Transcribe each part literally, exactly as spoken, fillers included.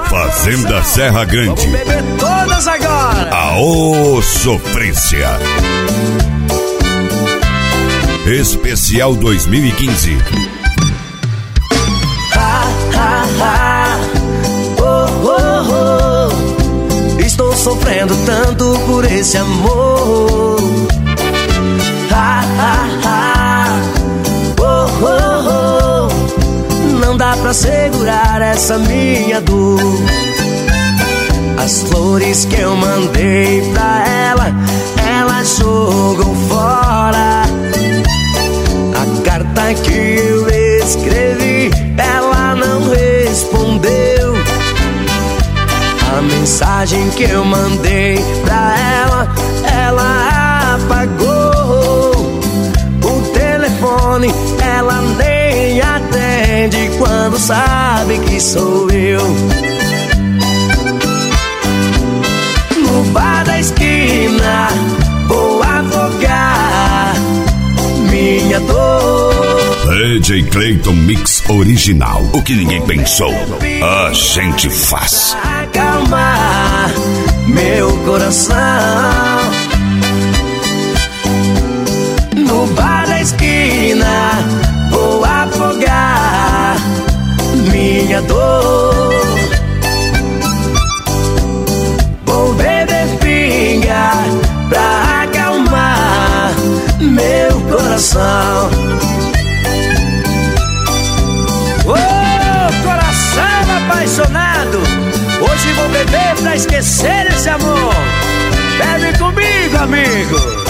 Fazenda Serra Grande. Vamos beber todas agora. Aô, sofrência. Especial dois mil e quinze. Ha, ha, ha. Oh, oh, oh. Estou sofrendo tanto por esse amor. Ha, ha, ha. Oh, oh, oh. Não dá pra segurar essa minha dor. As flores que eu mandei pra ela, ela jogou fora. A carta que eu escrevi, ela não respondeu. A mensagem que eu mandei pra ela, ela apagou. O telefone ela nem atende quando sabe que sou eu. No bar da esquina vou afogar minha dor. D J Clayton Mix Original. O que ninguém pensou, a gente faz. Acalmar meu coração. No bar da esquina vou afogar minha dor. Vou beber pinga pra acalmar meu coração. Ô, oh, coração apaixonado, hoje vou beber pra esquecer esse amor. Bebe comigo, amigo.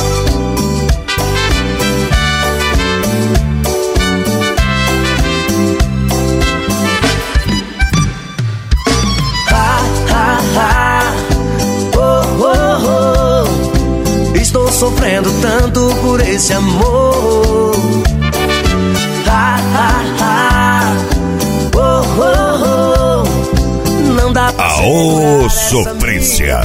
Ha, ha, ha. Oh, oh, oh. Estou sofrendo tanto por esse amor. Ha, ha, ha. Oh, oh, oh. Não dá pra Aô, sofrência.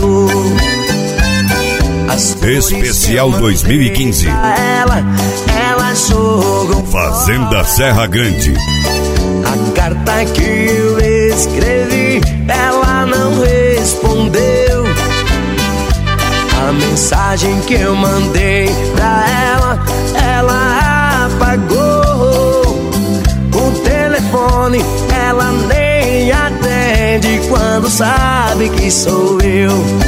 Especial dois mil e quinze. Ela, ela jogou Fazenda Serra Grande. a carta que eu escrevi, ela não respondeu. A mensagem que eu mandei pra ela, ela apagou. O telefone ela nem atende quando sabe que sou eu.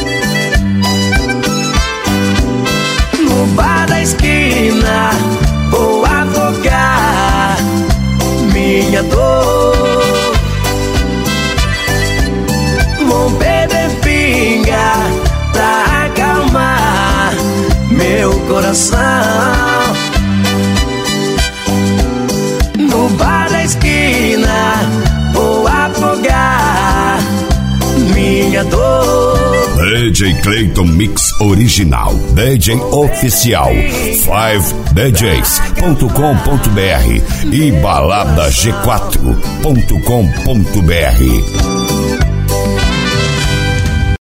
No bar da esquina vou afogar minha dor. Vou beber pinga pra acalmar meu coração. No bar da esquina vou afogar minha dor. D J Clayton Mix Original. D J Oficial. five d js ponto com ponto b r e balada g quatro ponto com ponto b r.